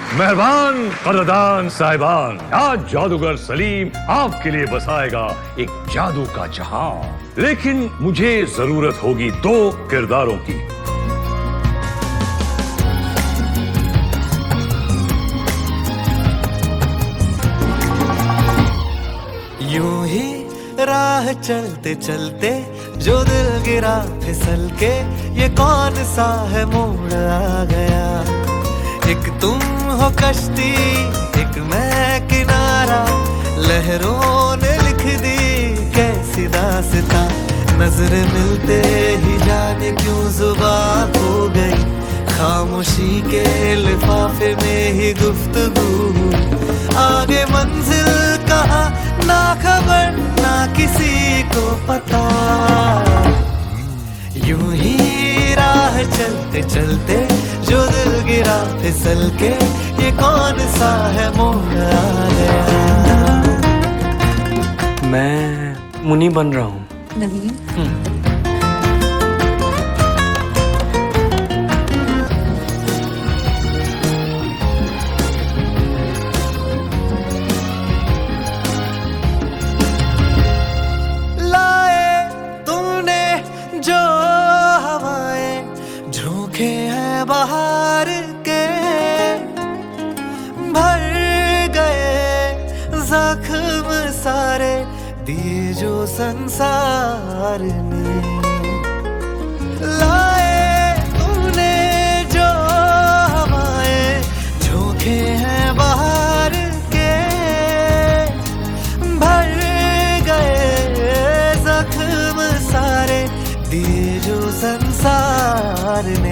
मेहरबान कदरदान साहिबान, आज जादूगर सलीम आपके लिए बसाएगा एक जादू का जहां। लेकिन मुझे जरूरत होगी 2 किरदारों की। यूं ही राह चलते चलते जो दिल गिरा फिसल के, ये कौन सा है मोड़ आ गया। एक तुम हो कश्ती, एक मैं किनारा, लहरों ने लिख दी कैसी दास्तां। नजर मिलते ही जाने क्यों जुबान हो गई, खामोशी के लिफाफे में ही गुफ्तगू। आगे मंजिल कहाँ ना खबर ना किसी को पता। यूं ही राह चलते चलते जो दिल गिरा फिसल के, ये कौन सा है मोड़ आ गया। मैं मुनि बन रहा हूँ। नवीन, लाए तुमने जो हवाएं, झोंके हैं बाहर के, भर गए जख्म सारे दिए जो संसार ने। लाए तुमने जो हवाएं, झोंके हैं बाहर के, भर गए जख्म सारे दिए जो संसार ने।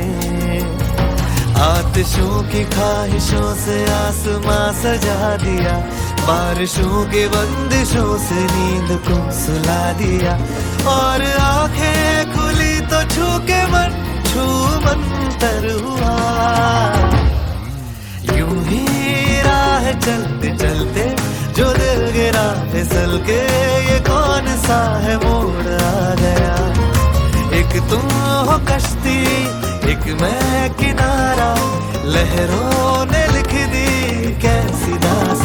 आतिशों की ख्वाहिशों से आसमां सजा दिया, बारिशों के बंदिशों से नींद को सुला दिया। और आंखें खुली तो छू के मन छू मंतर हुआ। यूं ही राह चलते चलते जो दिल गिरा फिसल के, ये कौन सा है मोड़ आ गया। एक तुम हो कश्ती, एक मैं किनारा, लहरों ने लिख दी कैसी दास्तां।